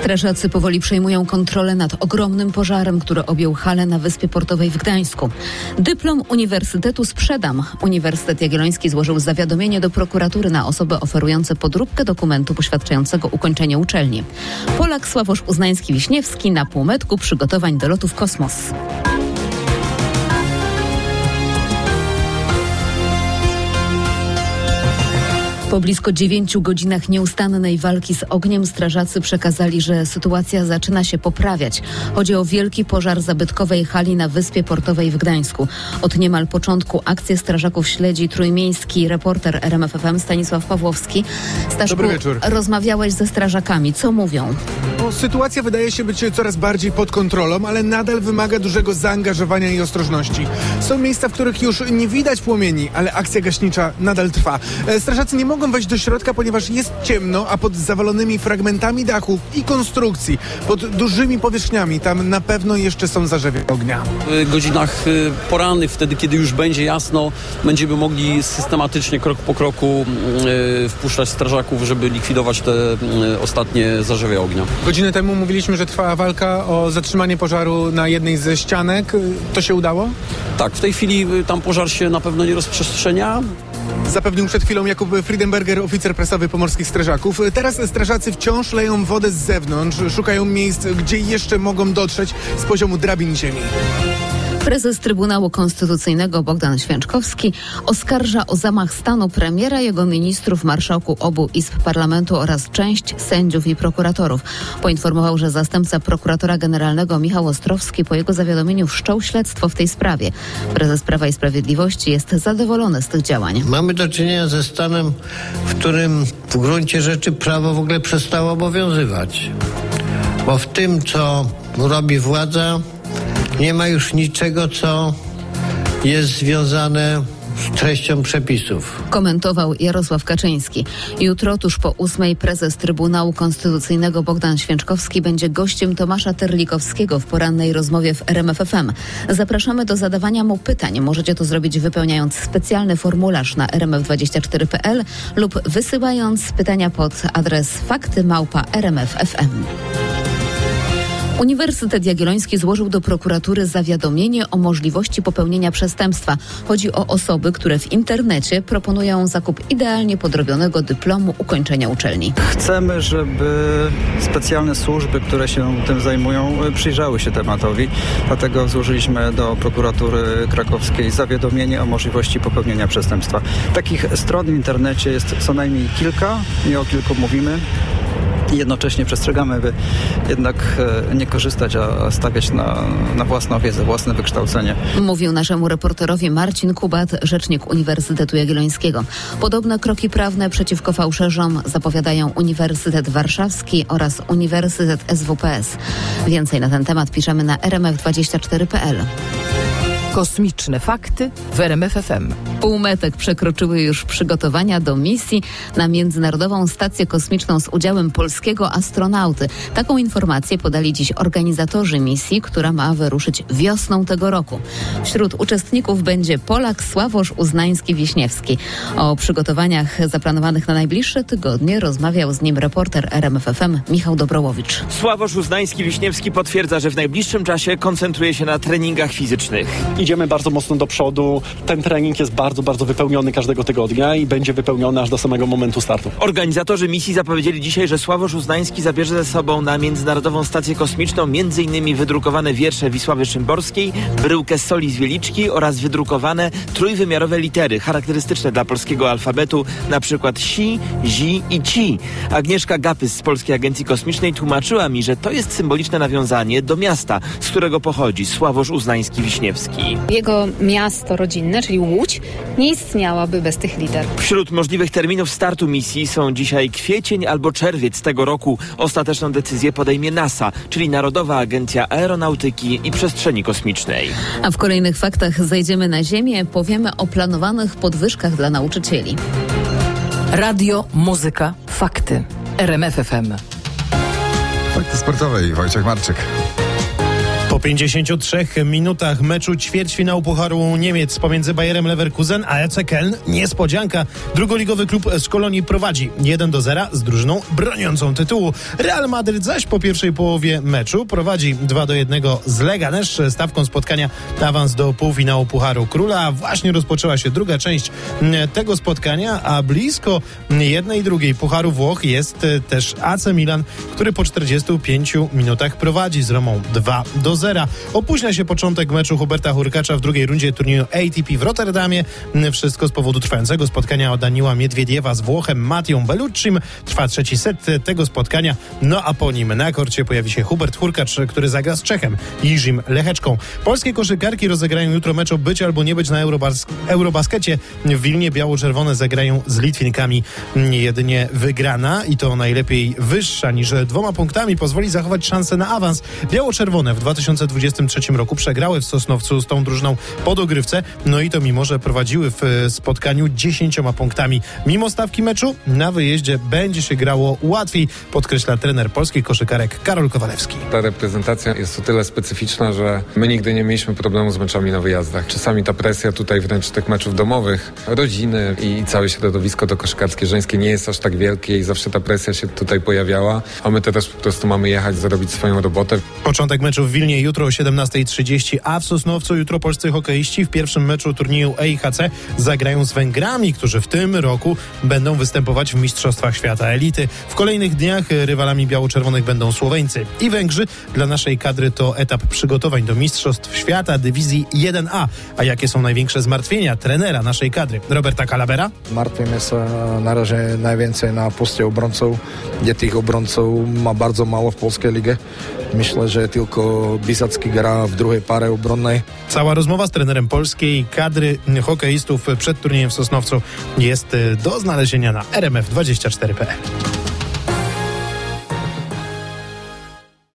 Strażacy powoli przejmują kontrolę nad ogromnym pożarem, który objął halę na Wyspie Portowej w Gdańsku. Dyplom Uniwersytetu sprzedam. Uniwersytet Jagielloński złożył zawiadomienie do prokuratury na osoby oferujące podróbkę dokumentu poświadczającego ukończenie uczelni. Polak Sławosz Uznański-Wiśniewski na półmetku przygotowań do lotu w kosmos. Po blisko 9 godzinach nieustannej walki z ogniem strażacy przekazali, że sytuacja zaczyna się poprawiać. Chodzi o wielki pożar zabytkowej hali na Wyspie Portowej w Gdańsku. Od niemal początku akcję strażaków śledzi trójmiejski reporter RMF FM Stanisław Pawłowski. Staszku, dobry wieczór. Rozmawiałeś ze strażakami. Co mówią? Sytuacja wydaje się być coraz bardziej pod kontrolą, ale nadal wymaga dużego zaangażowania i ostrożności. Są miejsca, w których już nie widać płomieni, ale akcja gaśnicza nadal trwa. Strażacy nie mogą wejść do środka, ponieważ jest ciemno, a pod zawalonymi fragmentami dachu i konstrukcji, pod dużymi powierzchniami, tam na pewno jeszcze są zarzewia ognia. W godzinach porannych, wtedy kiedy już będzie jasno, będziemy mogli systematycznie, krok po kroku wpuszczać strażaków, żeby likwidować te ostatnie zarzewia ognia. Godzinę temu mówiliśmy, że trwała walka o zatrzymanie pożaru na jednej ze ścianek. To się udało? Tak, w tej chwili tam pożar się na pewno nie rozprzestrzenia. Zapewnił przed chwilą Jakub Friedenberger, oficer prasowy pomorskich strażaków. Teraz strażacy wciąż leją wodę z zewnątrz, szukają miejsc, gdzie jeszcze mogą dotrzeć z poziomu drabin ziemi. Prezes Trybunału Konstytucyjnego Bogdan Święczkowski oskarża o zamach stanu premiera, jego ministrów, marszałku obu izb parlamentu oraz część sędziów i prokuratorów. Poinformował, że zastępca prokuratora generalnego Michał Ostrowski po jego zawiadomieniu wszczął śledztwo w tej sprawie. Prezes Prawa i Sprawiedliwości jest zadowolony z tych działań. Mamy do czynienia ze stanem, w którym w gruncie rzeczy prawo w ogóle przestało obowiązywać. Bo w tym, co robi władza, nie ma już niczego, co jest związane z treścią przepisów. Komentował Jarosław Kaczyński. Jutro, tuż po 8:00, prezes Trybunału Konstytucyjnego Bogdan Święczkowski będzie gościem Tomasza Terlikowskiego w porannej rozmowie w RMF FM. Zapraszamy do zadawania mu pytań. Możecie to zrobić wypełniając specjalny formularz na rmf24.pl lub wysyłając pytania pod adres fakty@rmf.fm. Uniwersytet Jagielloński złożył do prokuratury zawiadomienie o możliwości popełnienia przestępstwa. Chodzi o osoby, które w internecie proponują zakup idealnie podrobionego dyplomu ukończenia uczelni. Chcemy, żeby specjalne służby, które się tym zajmują, przyjrzały się tematowi. Dlatego złożyliśmy do prokuratury krakowskiej zawiadomienie o możliwości popełnienia przestępstwa. Takich stron w internecie jest co najmniej kilka, nie o kilku mówimy. Jednocześnie przestrzegamy, by jednak nie korzystać, a stawiać na własną wiedzę, własne wykształcenie. Mówił naszemu reporterowi Marcin Kubat, rzecznik Uniwersytetu Jagiellońskiego. Podobne kroki prawne przeciwko fałszerzom zapowiadają Uniwersytet Warszawski oraz Uniwersytet SWPS. Więcej na ten temat piszemy na rmf24.pl. Kosmiczne fakty w RMF FM. Półmetek przekroczyły już przygotowania do misji na Międzynarodową Stację Kosmiczną z udziałem polskiego astronauty. Taką informację podali dziś organizatorzy misji, która ma wyruszyć wiosną tego roku. Wśród uczestników będzie Polak Sławosz Uznański-Wiśniewski. O przygotowaniach zaplanowanych na najbliższe tygodnie rozmawiał z nim reporter RMF FM Michał Dobrołowicz. Sławosz Uznański-Wiśniewski potwierdza, że w najbliższym czasie koncentruje się na treningach fizycznych. Idziemy bardzo mocno do przodu. Ten trening jest bardzo, bardzo wypełniony każdego tygodnia i będzie wypełniony aż do samego momentu startu. Organizatorzy misji zapowiedzieli dzisiaj, że Sławosz Uznański zabierze ze sobą na Międzynarodową Stację Kosmiczną m.in. wydrukowane wiersze Wisławy Szymborskiej, bryłkę soli z Wieliczki oraz wydrukowane trójwymiarowe litery charakterystyczne dla polskiego alfabetu, na przykład si, zi i ci. Agnieszka Gapys z Polskiej Agencji Kosmicznej tłumaczyła mi, że to jest symboliczne nawiązanie do miasta, z którego pochodzi Sławosz Uznański-Wiśniewski. Jego miasto rodzinne, czyli Łódź, nie istniałaby bez tych liter. Wśród możliwych terminów startu misji są dzisiaj kwiecień albo czerwiec tego roku. Ostateczną decyzję podejmie NASA, czyli Narodowa Agencja Aeronautyki i Przestrzeni Kosmicznej. A w kolejnych faktach zejdziemy na ziemię, powiemy o planowanych podwyżkach dla nauczycieli. Radio, muzyka, fakty. RMF FM. Fakty sportowe i Wojciech Marczyk. Po 53 minutach meczu ćwierćfinału Pucharu Niemiec pomiędzy Bayerem Leverkusen a FC Köln niespodzianka. Drugoligowy klub z Kolonii prowadzi 1-0 z drużyną broniącą tytułu. Real Madryt zaś po pierwszej połowie meczu prowadzi 2-1 z Leganés. Stawką spotkania awans do półfinału Pucharu Króla. Właśnie rozpoczęła się druga część tego spotkania, a blisko jednej i drugiej Pucharu Włoch jest też AC Milan, który po 45 minutach prowadzi z Romą 2-0. Opóźnia się początek meczu Huberta Hurkacza w drugiej rundzie turnieju ATP w Rotterdamie. Wszystko z powodu trwającego spotkania od Daniła Miedwiediewa z Włochem Mattią Belluccim. Trwa trzeci set tego spotkania, no a po nim na korcie pojawi się Hubert Hurkacz, który zagra z Czechem Jiřím Lehečką. Polskie koszykarki rozegrają jutro mecz o być albo nie być na Eurobaskecie. W Wilnie biało-czerwone zagrają z Litwinkami. Jedynie wygrana, i to najlepiej wyższa niż 2 punktami, pozwoli zachować szansę na awans. Biało-czerwone w 2023 roku przegrały w Sosnowcu z tą drużyną po dogrywce, no i to mimo, że prowadziły w spotkaniu 10 punktami. Mimo stawki meczu na wyjeździe będzie się grało łatwiej, podkreśla trener polskich koszykarek Karol Kowalewski. Ta reprezentacja jest o tyle specyficzna, że my nigdy nie mieliśmy problemu z meczami na wyjazdach. Czasami ta presja tutaj wręcz tych meczów domowych, rodziny i całe środowisko to koszykarskie żeńskie nie jest aż tak wielkie i zawsze ta presja się tutaj pojawiała, a my teraz po prostu mamy jechać, zrobić swoją robotę. Początek meczu w Wilnie jutro o 17:30, a w Sosnowcu jutro polscy hokeiści w pierwszym meczu turnieju EIHC zagrają z Węgrami, którzy w tym roku będą występować w Mistrzostwach Świata Elity. W kolejnych dniach rywalami biało-czerwonych będą Słoweńcy i Węgrzy. Dla naszej kadry to etap przygotowań do Mistrzostw Świata dywizji 1A. A jakie są największe zmartwienia trenera naszej kadry, Roberta Calabera? Martwimy się na razie najwięcej na poście obrońców, gdzie tych obrońców ma bardzo mało w polskiej lidze. Myślę, że tylko Bisacki gra w drugiej parze obronnej. Cała rozmowa z trenerem polskiej kadry hokeistów przed turniejem w Sosnowcu jest do znalezienia na rmf24.pl.